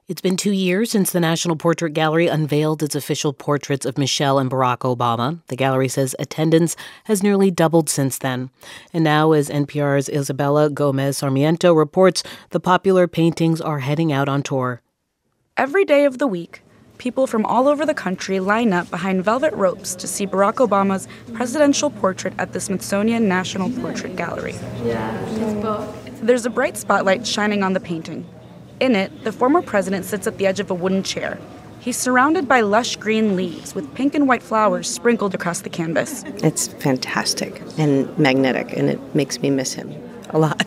It's been 2 years since the National Portrait Gallery unveiled its official portraits of Michelle and Barack Obama. The gallery says attendance has nearly doubled since then. And now, as NPR's Isabella Gomez Sarmiento reports, the popular paintings are heading out on tour. Every day of the week, people from all over the country line up behind velvet ropes to see Barack Obama's presidential portrait at the Smithsonian National Portrait Gallery. There's a bright spotlight shining on the painting. In it, the former president sits at the edge of a wooden chair. He's surrounded by lush green leaves with pink and white flowers sprinkled across the canvas. It's fantastic and magnetic, and it makes me miss him a lot.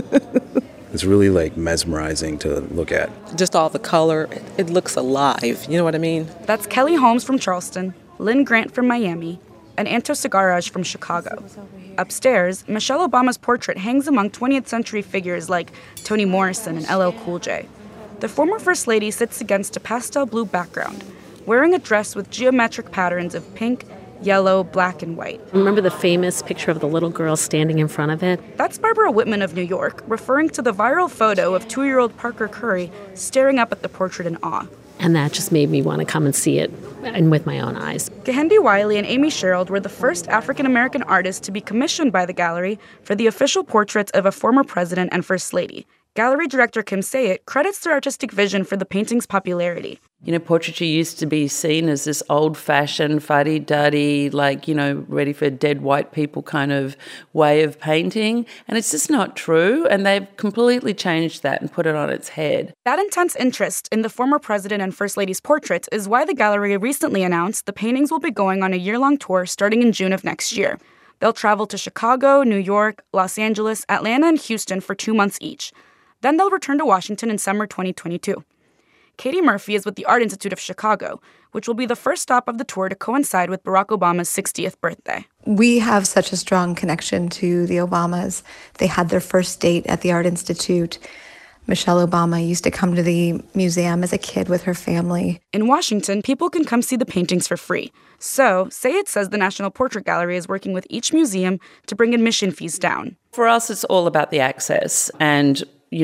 It's really mesmerizing to look at. Just all the color, it looks alive, you know what I mean? That's Kelly Holmes from Charleston, Lynn Grant from Miami, and Anto Segaraj from Chicago. Upstairs, Michelle Obama's portrait hangs among 20th century figures like Toni Morrison and LL Cool J. The former First Lady sits against a pastel blue background, wearing a dress with geometric patterns of pink, yellow, black, and white. Remember the famous picture of the little girl standing in front of it? That's Barbara Whitman of New York, referring to the viral photo of 2-year-old Parker Curry staring up at the portrait in awe. And that just made me want to come and see it, and with my own eyes. Kehendi Wiley and Amy Sherald were the first African-American artists to be commissioned by the gallery for the official portraits of a former president and First Lady. Gallery director Kim Sayet credits their artistic vision for the painting's popularity. Portraiture used to be seen as this old-fashioned, fuddy-duddy, ready for dead white people kind of way of painting. And it's just not true. And they've completely changed that and put it on its head. That intense interest in the former president and First Lady's portraits is why the gallery recently announced the paintings will be going on a year-long tour starting in June of next year. They'll travel to Chicago, New York, Los Angeles, Atlanta, and Houston for 2 months each. Then they'll return to Washington in summer 2022. Katie Murphy is with the Art Institute of Chicago, which will be the first stop of the tour to coincide with Barack Obama's 60th birthday. We have such a strong connection to the Obamas. They had their first date at the Art Institute. Michelle Obama used to come to the museum as a kid with her family. In Washington, people can come see the paintings for free. So, Sayet says the National Portrait Gallery is working with each museum to bring admission fees down. For us, it's all about the access. And,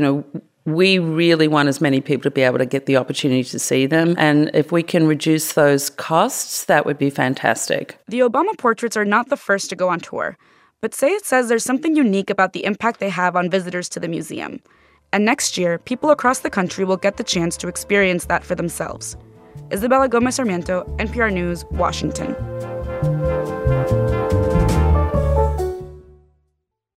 we really want as many people to be able to get the opportunity to see them. And if we can reduce those costs, that would be fantastic. The Obama portraits are not the first to go on tour. But Sayet says there's something unique about the impact they have on visitors to the museum. And next year, people across the country will get the chance to experience that for themselves. Isabella Gomez Sarmiento, NPR News, Washington.